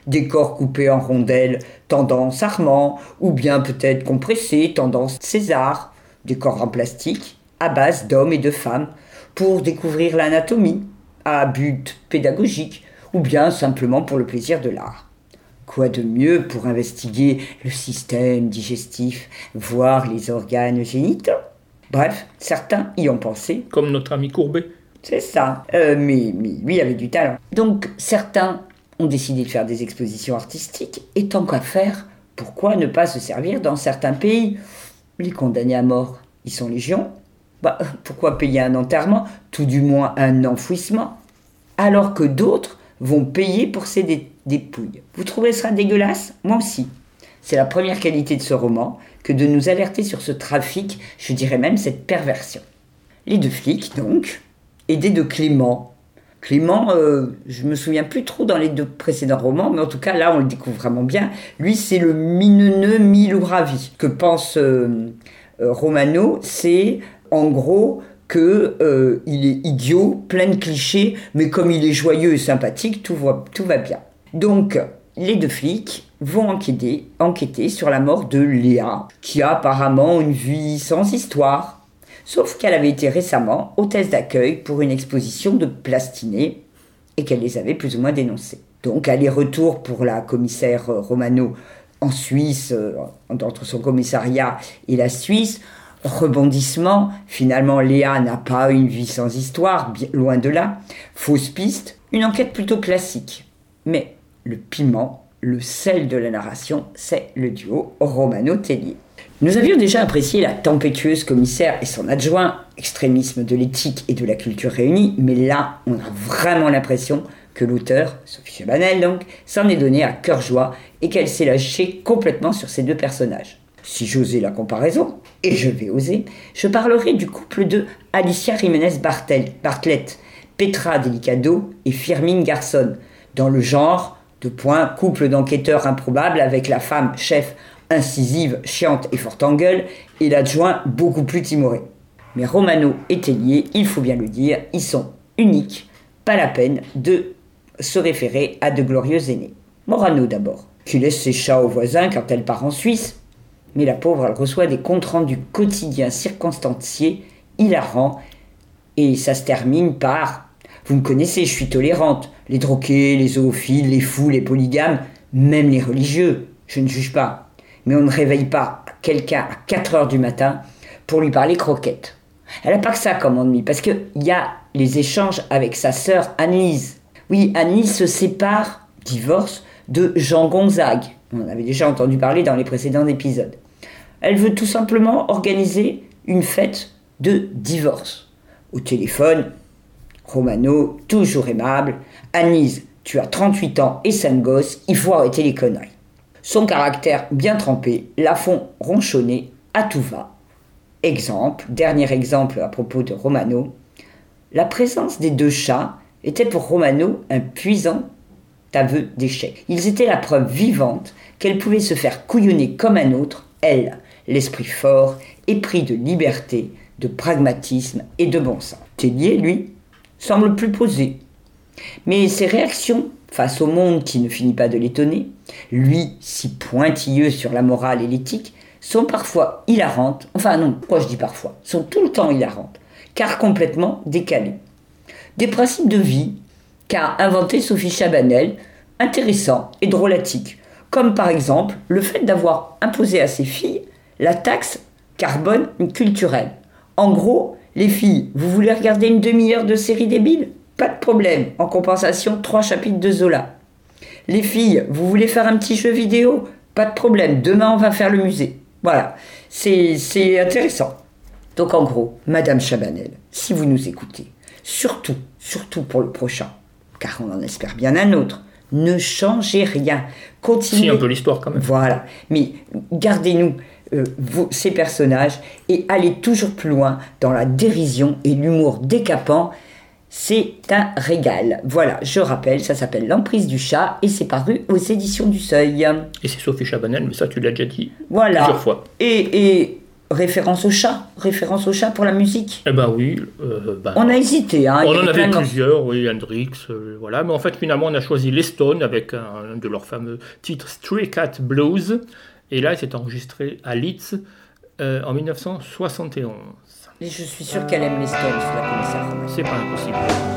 décor coupé en rondelles, tendance Armand, ou bien peut-être compressé, tendance César, décor en plastique, à base d'hommes et de femmes, pour découvrir l'anatomie, à but pédagogique, ou bien simplement pour le plaisir de l'art. Quoi de mieux pour investiguer le système digestif, voire les organes génitaux? Bref, certains y ont pensé. Comme notre ami Courbet. C'est ça, euh, mais, mais lui avait du talent. Donc certains ont décidé de faire des expositions artistiques, et tant qu'à faire, pourquoi ne pas se servir dans certains pays? Les condamnés à mort, ils sont légion. Bah, pourquoi payer un enterrement, tout du moins un enfouissement, alors que d'autres vont payer pour ces dé- dépouilles. Vous trouvez ça dégueulasse? Moi aussi. C'est la première qualité de ce roman que de nous alerter sur ce trafic, je dirais même cette perversion. Les deux flics, donc, aidés de Clément. Clément, euh, je me souviens plus trop dans les deux précédents romans, mais en tout cas là on le découvre vraiment bien. Lui c'est le mineux milou ravi. Que pense euh, euh, Romano, c'est en gros que euh, il est idiot, plein de clichés, mais comme il est joyeux et sympathique, tout va, tout va bien. Donc, les deux flics vont enquêter, enquêter sur la mort de Léa, qui a apparemment une vie sans histoire, sauf qu'elle avait été récemment hôtesse d'accueil pour une exposition de plastinés et qu'elle les avait plus ou moins dénoncés. Donc, aller-retour pour la commissaire Romano en Suisse, euh, entre son commissariat et la Suisse. Rebondissement, finalement Léa n'a pas une vie sans histoire, bien loin de là. Fausse piste, une enquête plutôt classique. Mais le piment, le sel de la narration, c'est le duo Romano-Tellier. Nous avions déjà apprécié la tempétueuse commissaire et son adjoint, extrémisme de l'éthique et de la culture réunis, mais là, on a vraiment l'impression que l'auteur, Sophie Chabanel donc, s'en est donné à cœur joie et qu'elle s'est lâchée complètement sur ces deux personnages. Si j'osais la comparaison, et je vais oser, je parlerai du couple de Alicia Jiménez-Bartlett, Petra Delicado et Firmin Garçon, dans le genre de point couple d'enquêteurs improbables avec la femme chef incisive, chiante et forte en gueule, et l'adjoint beaucoup plus timoré. Mais Romano et Tellier, il faut bien le dire, ils sont uniques, pas la peine de se référer à de glorieux aînés. Morano d'abord, qui laisse ses chats aux voisins quand elle part en Suisse, mais la pauvre, elle reçoit des comptes rendus quotidiens circonstanciés, hilarants, et ça se termine par « Vous me connaissez, je suis tolérante. Les drogués, les zoophiles, les fous, les polygames, même les religieux, je ne juge pas. Mais on ne réveille pas quelqu'un à quatre heures du matin pour lui parler croquettes. » Elle n'a pas que ça comme ennui, parce qu'il y a les échanges avec sa sœur Annelise. Oui, Annelise se sépare, divorce, de Jean Gonzague. On en avait déjà entendu parler dans les précédents épisodes. Elle veut tout simplement organiser une fête de divorce. Au téléphone, Romano, toujours aimable. « Annelise, tu as trente-huit ans et cinq gosses, il faut arrêter les conneries. » Son caractère bien trempé la font ronchonner à tout va. Exemple, dernier exemple à propos de Romano. La présence des deux chats était pour Romano un puissant aveu d'échec. Ils étaient la preuve vivante qu'elle pouvait se faire couillonner comme un autre, elle, l'esprit fort, épris de liberté, de pragmatisme et de bon sens. Tellier, lui, semble plus posé. Mais ses réactions face au monde qui ne finit pas de l'étonner, lui si pointilleux sur la morale et l'éthique, sont parfois hilarantes, enfin non, quoi je dis parfois, sont tout le temps hilarantes, car complètement décalées. Des principes de vie qu'a inventé Sophie Chabanel, intéressants et drôlatiques, comme par exemple le fait d'avoir imposé à ses filles la taxe carbone culturelle. En gros, les filles, vous voulez regarder une demi-heure de série débile ? Pas de problème, en compensation, trois chapitres de Zola. Les filles, vous voulez faire un petit jeu vidéo ? Pas de problème, demain on va faire le musée. Voilà, c'est, c'est intéressant. Donc en gros, Madame Chabanel, si vous nous écoutez, surtout, surtout pour le prochain, car on en espère bien un autre, ne changez rien. Continuez. Si, un peu l'histoire quand même. Voilà, mais gardez-nous euh, vos, ces personnages et allez toujours plus loin dans la dérision et l'humour décapant. C'est un régal. Voilà, je rappelle, ça s'appelle L'Emprise du chat et c'est paru aux éditions du Seuil. Et c'est Sophie Chabanel, mais ça tu l'as déjà dit voilà. plusieurs fois. Et, et référence au chat, référence au chat pour la musique. Eh ben oui. Euh, ben, on a hésité. Hein, on en avait plusieurs, oui, Hendrix, euh, voilà. Mais en fait, finalement, on a choisi les Stones avec un, un de leurs fameux titres Stray Cat Blues. Et là, il s'est enregistré à Leeds euh, en dix-neuf cent soixante et onze. Et je suis sûre qu'elle aime les Stones, la commissaire. C'est pas impossible.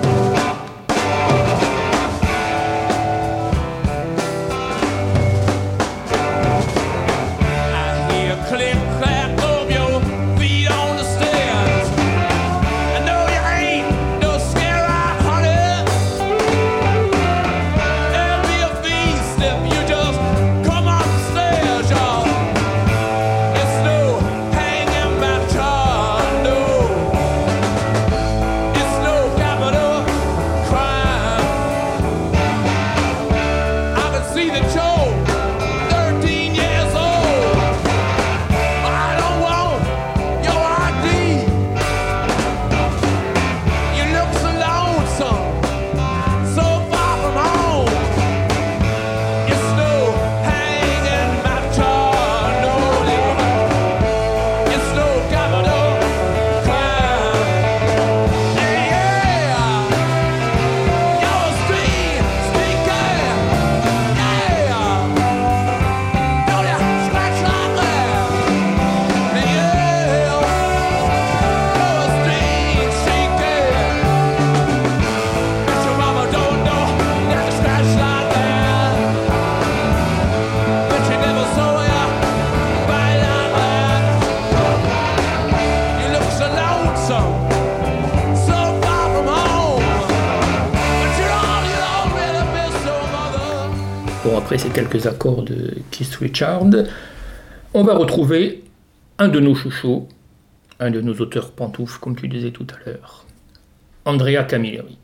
Bon, après ces quelques accords de Keith Richards, on va retrouver un de nos chouchous, un de nos auteurs pantoufles, comme tu disais tout à l'heure, Andrea Camilleri.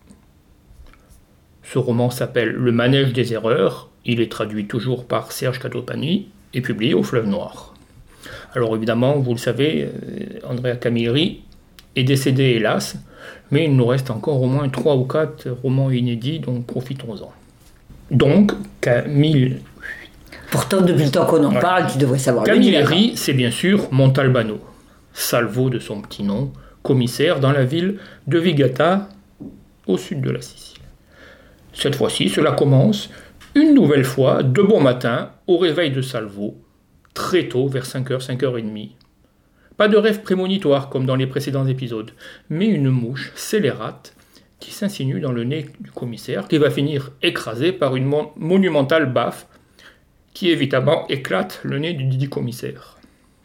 Ce roman s'appelle Le Manège des erreurs, il est traduit toujours par Serge Catopani et publié au Fleuve Noir. Alors évidemment, vous le savez, Andrea Camilleri est décédé hélas, mais il nous reste encore au moins trois ou quatre romans inédits, donc profitons-en. Donc, Camille... Pourtant, depuis le temps qu'on en ouais. parle, tu devrais savoir. Camilleri, c'est bien sûr Montalbano, salvo de son petit nom, commissaire dans la ville de Vigata, au sud de la Sicile. Cette fois-ci, cela commence une nouvelle fois, de bon matin, au réveil de Salvo, très tôt, vers cinq heures, cinq heures trente. Pas de rêve prémonitoire comme dans les précédents épisodes, mais une mouche scélérate qui s'insinue dans le nez du commissaire, qui va finir écrasé par une mon- monumentale baffe qui évidemment éclate le nez du dit commissaire.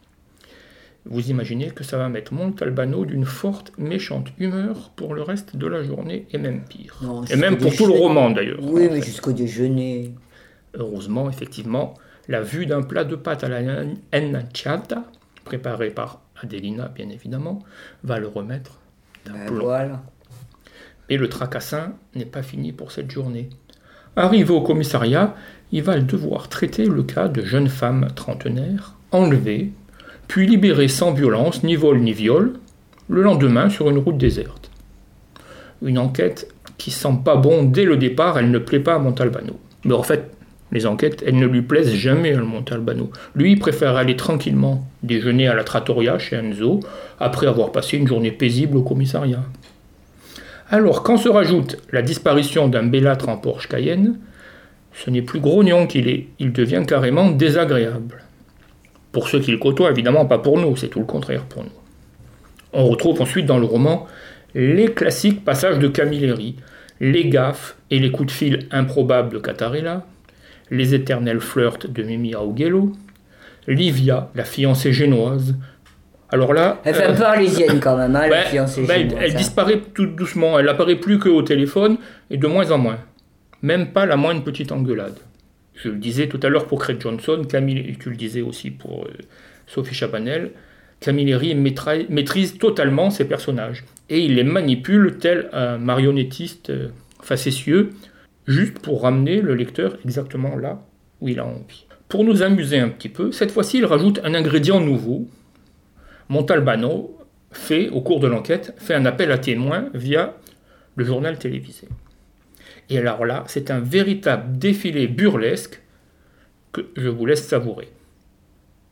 Vous imaginez que ça va mettre Montalbano d'une forte, méchante humeur pour le reste de la journée, et même pire. Non, et même pour tout le roman d'ailleurs. Oui, mais jusqu'au déjeuner. Heureusement, effectivement, la vue d'un plat de pâtes à la annacciata, préparé par Adelina bien évidemment, va le remettre d'un ben plomb. Voilà. Et le tracassin n'est pas fini pour cette journée. Arrivé au commissariat, il va devoir traiter le cas de jeunes femmes trentenaires, enlevées, puis libérées sans violence, ni vol ni viol, le lendemain sur une route déserte. Une enquête qui sent pas bon dès le départ, elle ne plaît pas à Montalbano. Mais en fait, les enquêtes, elles ne lui plaisent jamais à Montalbano. Lui, il préfère aller tranquillement déjeuner à la trattoria chez Enzo, après avoir passé une journée paisible au commissariat. Alors, quand se rajoute la disparition d'un bellâtre en Porsche Cayenne, ce n'est plus grognon qu'il est, il devient carrément désagréable. Pour ceux qui le côtoient, évidemment, pas pour nous, c'est tout le contraire pour nous. On retrouve ensuite dans le roman les classiques passages de Camilleri, les gaffes et les coups de fil improbables de Cattarella, les éternels flirts de Mimi Aughello, Livia, la fiancée génoise. Alors là, elle fait euh, un peu arlésienne quand même, hein, bah, la fiancée bah, génoise. Elle, elle disparaît tout doucement, elle apparaît plus qu'au téléphone et de moins en moins. Même pas la moindre petite engueulade. Je le disais tout à l'heure pour Craig Johnson, Camille, tu le disais aussi pour euh, Sophie Chabanel, Camilleri maîtrise, maîtrise totalement ses personnages et il les manipule tel un marionnettiste euh, facétieux, juste pour ramener le lecteur exactement là où il a envie. Pour nous amuser un petit peu, cette fois-ci il rajoute un ingrédient nouveau. Montalbano fait, au cours de l'enquête, fait un appel à témoins via le journal télévisé. Et alors là, c'est un véritable défilé burlesque que je vous laisse savourer.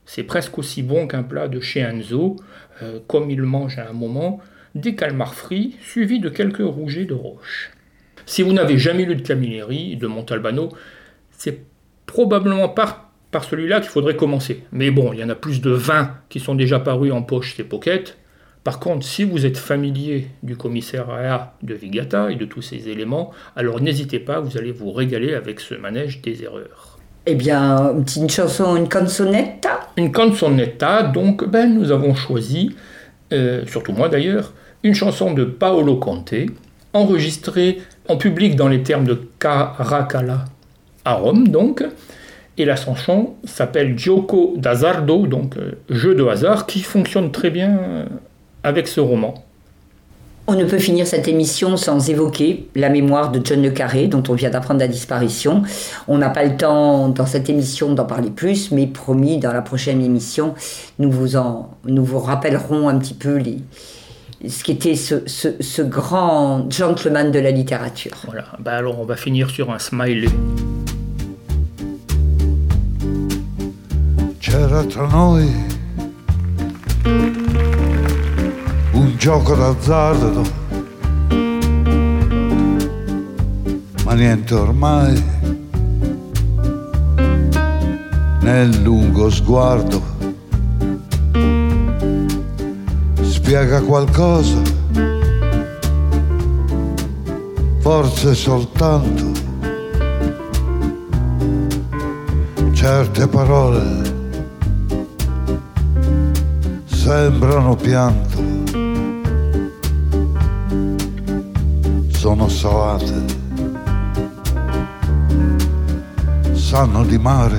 C'est presque aussi bon qu'un plat de chez Enzo, euh, comme il mange à un moment, des calmars frits suivis de quelques rougets de roche. Si vous n'avez jamais lu de Camilleri, de Montalbano, c'est probablement par, par celui-là qu'il faudrait commencer. Mais bon, il y en a plus de vingt qui sont déjà parus en poche ces pockets. Par contre, si vous êtes familier du commissariat de Vigata et de tous ces éléments, alors n'hésitez pas, vous allez vous régaler avec ce manège des erreurs. Eh bien, une petite chanson, une canzonetta. Une canzonetta, donc ben, nous avons choisi, euh, surtout moi d'ailleurs, une chanson de Paolo Conte, enregistrée en public dans les termes de Caracalla à Rome, donc, et la chanson s'appelle Gioco d'azzardo, donc euh, jeu de hasard, qui fonctionne très bien euh, avec ce roman. On ne peut finir cette émission sans évoquer la mémoire de John le Carré, dont on vient d'apprendre la disparition. On n'a pas le temps dans cette émission d'en parler plus, mais promis, dans la prochaine émission, nous vous, en, nous vous rappellerons un petit peu les, ce qu'était ce, ce, ce grand gentleman de la littérature. Voilà, bah alors on va finir sur un smiley. C'era tra noi un gioco d'azzardo, ma niente ormai nel lungo sguardo spiega qualcosa, forse soltanto certe parole sembrano pianto, sono salate, sanno di mare,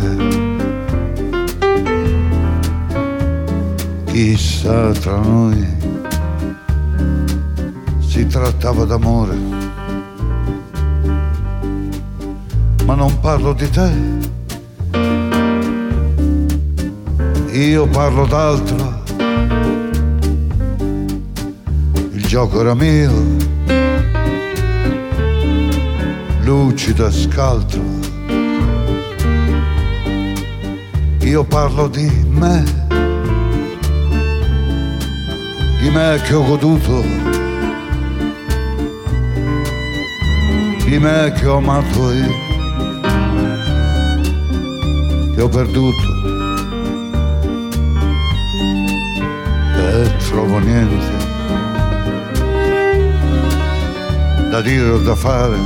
chissà tra noi si trattava d'amore, ma non parlo di te, io parlo d'altro. Il gioco era mio, lucido e scaltro. Io parlo di me, di me che ho goduto, di me che ho amato io, che ho perduto e trovo niente da dire o da fare,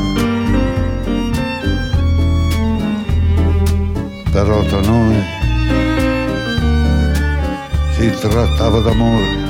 però tra noi si trattava d'amore.